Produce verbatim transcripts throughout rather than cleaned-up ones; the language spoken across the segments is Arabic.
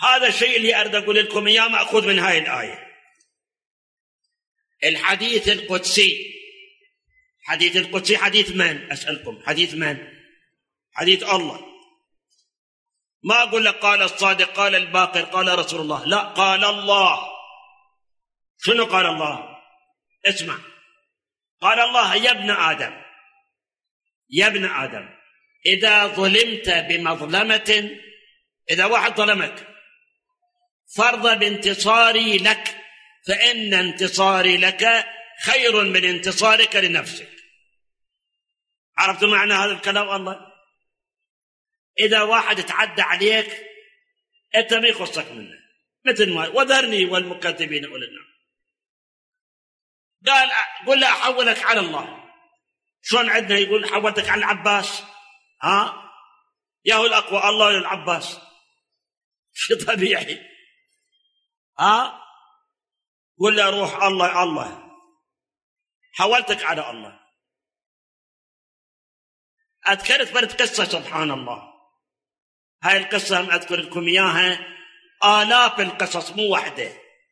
هذا الشيء اللي أريد أقول لكم إياه مأخوذ من هاي الآية. الحديث القدسي، حديث القدسي حديث من؟ أسألكم حديث من؟ حديث الله. ما أقول لك قال الصادق قال الباقر قال رسول الله، لا، قال الله. شنو قال الله؟ اسمع، قال الله يا ابن آدم، يا ابن آدم إذا ظلمت بمظلمة، إذا واحد ظلمك فرض بانتصاري لك، فإن انتصاري لك خير من انتصارك لنفسك. عرفتوا معنى هذا الكلام؟ الله إذا واحد تعدى عليك أنت ما يخصك منه، مثل ما وذرني والمكذبين أولي النعم. قال قل له أحولك على الله. شلون عندنا يقول حولتك على العباس؟ ها ياهو الأقوى الله ولا العباس؟ شو طبيعي؟ ها قل له روح الله الله، حولتك على الله. أذكرت برد قصة سبحان الله، هاي القصة هم أذكر لكم إياها، آلاف القصص مو واحدة.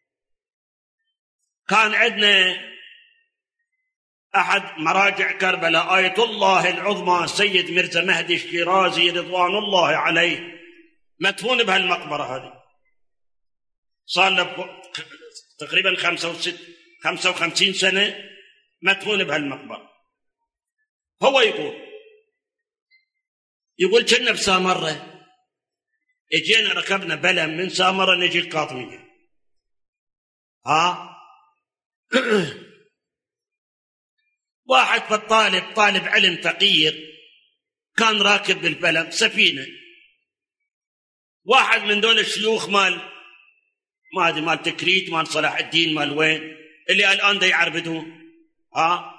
كان عندنا أحد مراجع كربلاء آية الله العظمى سيد مرزا مهدي الشيرازي رضوان الله عليه، مدفون بهالمقبرة هذه، صار له تقريبا خمسة وخمسين سنة مدفون بهالمقبرة. هو يقول يقول كنا بسامرة، اجينا ركبنا بلم من سامرة نجي القاطمية. ها واحد فالطالب طالب علم فقير كان راكب بالبلم سفينة، واحد من دول الشيوخ مال ما ادري مال تكريت مال صلاح الدين مال وين اللي الآن دا يعربدون، ها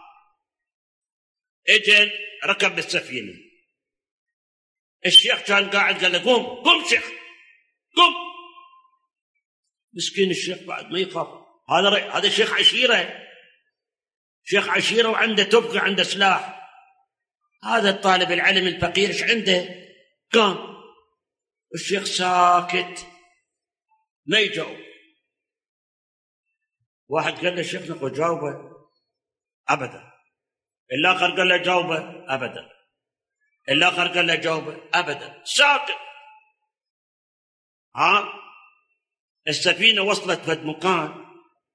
اجن ركب بالسفينة. الشيخ كان قاعد قال له قوم قوم شيخ قوم. مسكين الشيخ بعد ما يخاف، هذا هذا شيخ عشيرة، شيخ عشيرة وعنده تبقى عنده سلاح. هذا الطالب العلم الفقير ايش عنده؟ قام الشيخ ساكت ما يجاوب. واحد قال له الشيخ نقول جاوبه أبدا، الآخر قال له جاوبه أبدا، الآخر قال له جاوبه أبدا، ساكت. ها السفينة وصلت فد مكان،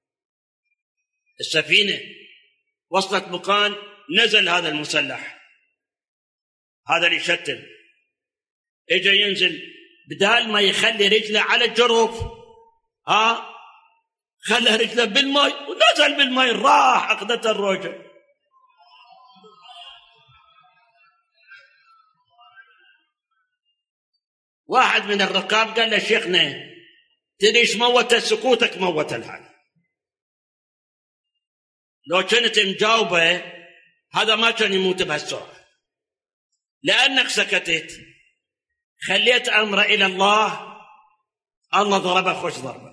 السفينة وصلت مكان نزل هذا المسلح، هذا اللي يشتل، اجى ينزل بدال ما يخلي رجله على الجروف، ها خلى رجله بالماء ونزل بالماء، راح أخذته الروجة. واحد من الركاب قال له شيخنا تدري ايش موت سكوتك؟ موت الحال. لو كنت مجاوبه هذا ما كان يموت بهالسرعة، لأنك سكتت خليت أمره إلى الله، الله ضربه خوش ضربه.